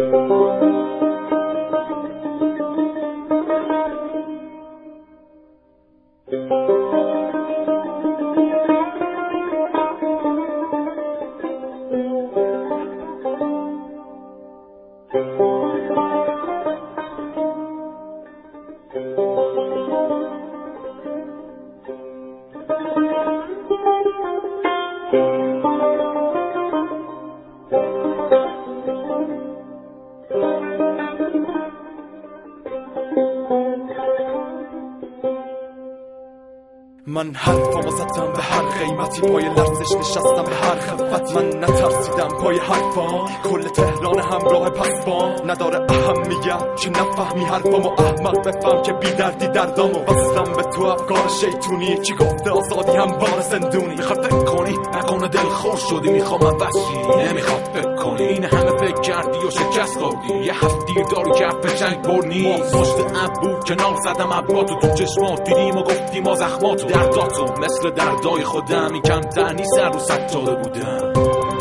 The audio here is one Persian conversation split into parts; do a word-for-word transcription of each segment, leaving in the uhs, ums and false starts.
من حرفامو زدم به هر قیمتی، پای لرزش نشستم به هر خفتی. من نترسیدم پای حرفام، کل تهران همراه پسبام. نداره اهمیت که نفهمی حرفامو، احمق بفهم که بی دردی دردامو. بستم به تو افکار شیطونی، چی گفته آزادی هم بار زندونی. میخواد فکر کنی نکنه دل خوش شدی، میخوام عوضی نمیخواد فکر کنی. این همه فکر کردی و شکست خوردی، یه هفتی داری که حرف جنگ بر نیست. مشت ابو کنار زدم عباتو، تو چشمات دیدیم و گفتیم ما زخماتو. درداتو مثل دردای خودم، این کمتر نیست هر رو ستاره بودم.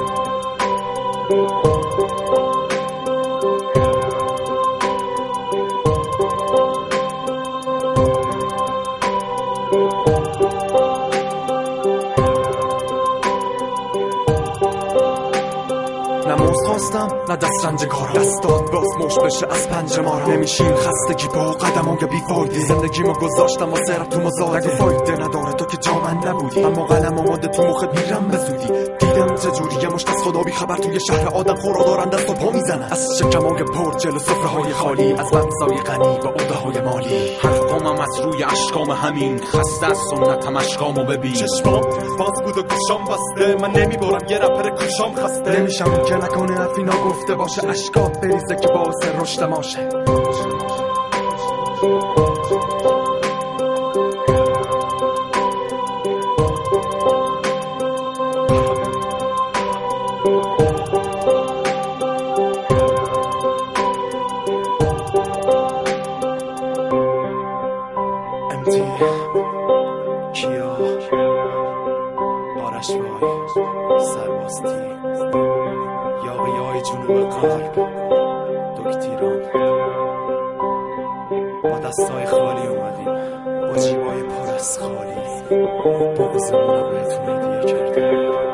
نه موز خواستم نه دست رنج کارا، دستات باز مش بشه از پنجه ما را. نمیشیم خستگی با قدمام یا بیفایده، زندگیمو گذاشتم و سرم تو مزاده. نگو فایده نداره تو که جا من نبودی، اما قلم آماده تو مخت میرم به زودی. دیدم چجوری یه مشت از خدا بی خبر توی شهر آدم خورا دارن دست و پا میزنن. از شکمای پر جلو سفره های خالی، از بمسای غنی با عده های مالی. حرفامم از روی اشکام همین، خسته از سنتم اشکامو ببین. چشمام باز بود و گوشام بسته، من نمیبارم یه رپر کوشام خسته. نمیشم که نکنه افینا گفته باشه، اشکات بریزه که باعث رشد ماشه. امتی کیا آرش وای سرباستی یاقی های جنوب قلب دکتیران. با دستای خالی اومدیم، با جیبای پر از خالی، بغضمون رو بهتون هدیه کردیم.